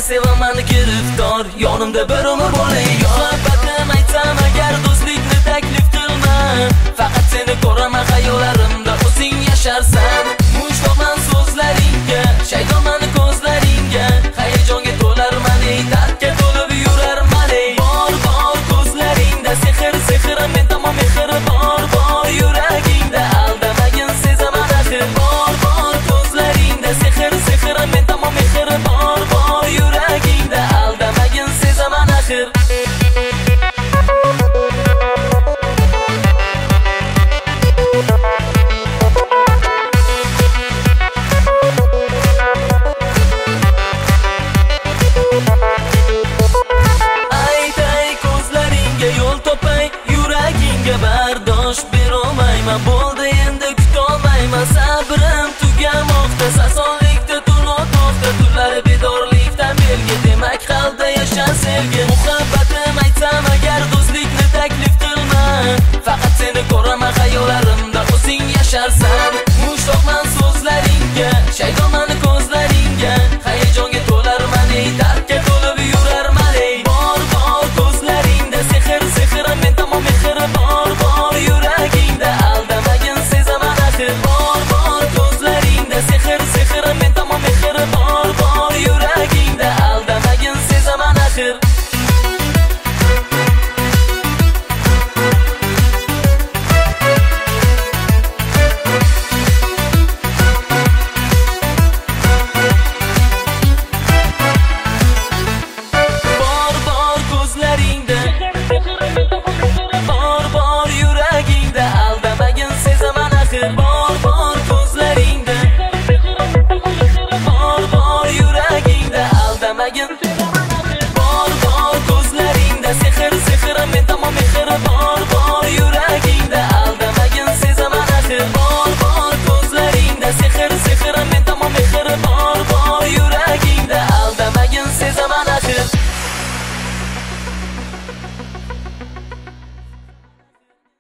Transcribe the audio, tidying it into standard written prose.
sevaman giriftor, yonimda bir umr bo'lay. Muhabbatim aytsam agar do'stlikni taklif qilma, faqat seni ko'raman xayollarimda, o'zing yasharsan. Mushtoqman so'zlaringga, shaytonman ko'zlaringga, hayajonga to'larman, ey dardga to'lib yurarman. Ey bor ko'zlaringda sehr men tamom mehr bor yuragingda, aldamagin sezaman axir. Bor ko'zlaringda sehr men tamom mehr bor yuragingda, aldamagin sezaman axir. Bardosh berolmayman, bo'ldi endi kutolmayman, sabrim tugamoqda, sasonlikda turmoqda, tunlari bedorlikdan belgi, demak qalbda yashar sevgi. Muhabbatim aytsam agar do'stlikni taklif qilma, faqat seni ko'raman xayollarimda, o'zing yasharsan. Mushtoqman so'zlaringga, shaytonman ko'zlaringga, hayajonga to'larman, ey dardga to'lib yurarman. Ey bor ko'zlaringda sehr men tamom mehr bor yuragingda, aldamagin sezaman axir. Bor ko'zlaringda sehr men tamom mehr bor yuragingda, aldamagin sezaman axir. Bor ko'zlaringda bor yuragingda, aldamagin sezaman axir. Bor ko'zlaringda bor yuragingda, aldamagin